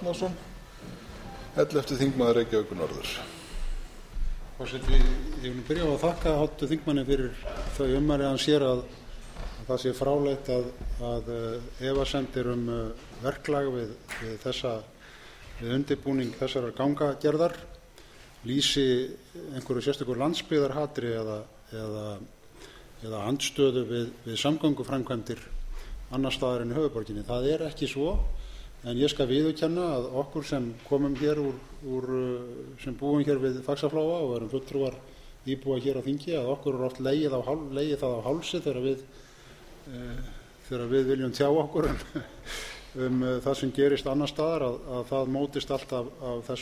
Árnason, 11. þingmaður Reykjavíkur norður. Forseti, ég vil byrja á að þakka hv. þingmanni fyrir þau ummæli hans hér að það sé fráleitt að efasemdir verklag við undirbúning þessarar gangagerðar lýsi einhverju sérstöku landsbyggðarhatri eða andstöðu við samgönguframkvæmdir annars staðar en í höfuðborginni. Það er ekki svo, en ég skal viðurkenna að okkur sem komum hér sem búum hér við Faxaflóa og erum fulltrúar íbúa hér á þingi, að okkur er oft legið það á hálsi þegar við viljum tjá okkur það sem gerist annars staðar, að það mótist allt af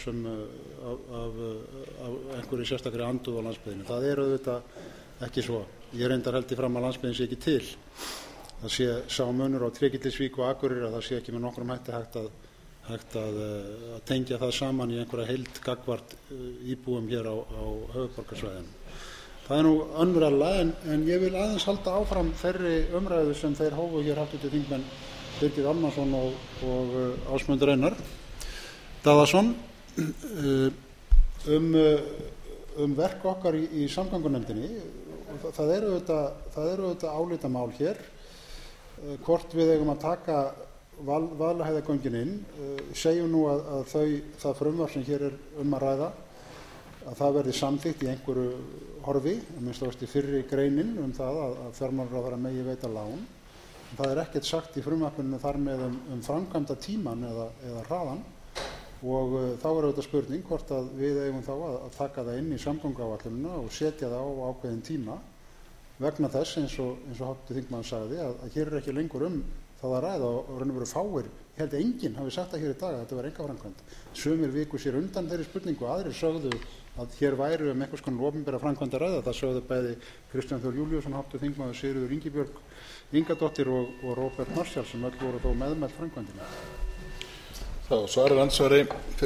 einhverju sérstakri andúð á landsbyggðinni. Það er auðvitað ekki svo. Ég reyndar held í fram að landsbyggðin sé ekki til. Það sé sá munur á Trékyllisvík og Akureyri að það sé ekki með nokkrum hætti hægt að tengja það saman í einhverja heild gagnvart íbúum hér á höfuðborgarsvæðinu. Það er nú önnur en ég vil aðeins halda áfram þeirri umræðu sem þeir hófu hér hv. þingmenn Birgir Ármannsson og Ásmundur Einar Daðason verk okkar í samgöngunefndinni. Það er auðvitað álitamál hér hvort við eigum að taka Vaðlaheiðargöngin inn. Segjum nú að það frumvarp sem hér er að ræða, að það verði samþykkt í einhverju horfi, að minnsta kosti fyrri greinin það að fjármálaráðherra megi veita lán. Það er ekkert sagt í frumvarpinu þar með framkvæmda tíman eða hraðan, og þá er auðvitað spurning hvort að við eigum þá að taka það inn í samgönguáætlunina og setja það á ákveðin tíma, vegna þess eins og hv. þingmaður sagði að hér er ekki lengur það að ræða og raun og veru fáir. Ég held að enginn hafi sagt það hér í dag að þetta var einkaframkvæmd. Sumir viku sér undan þeirri spurningu, aðrir sögðu að hér væri einhvers konar opinbera framkvæmd að ræða. Það sögðu bæði Kristján Þór Júlíusson, hv. þingmaður, Sigríður Ingibjörg Ingadóttir og Róbert Marshall, sem öll voru þó meðmælt framkvæmdina. Þá svarar andsvari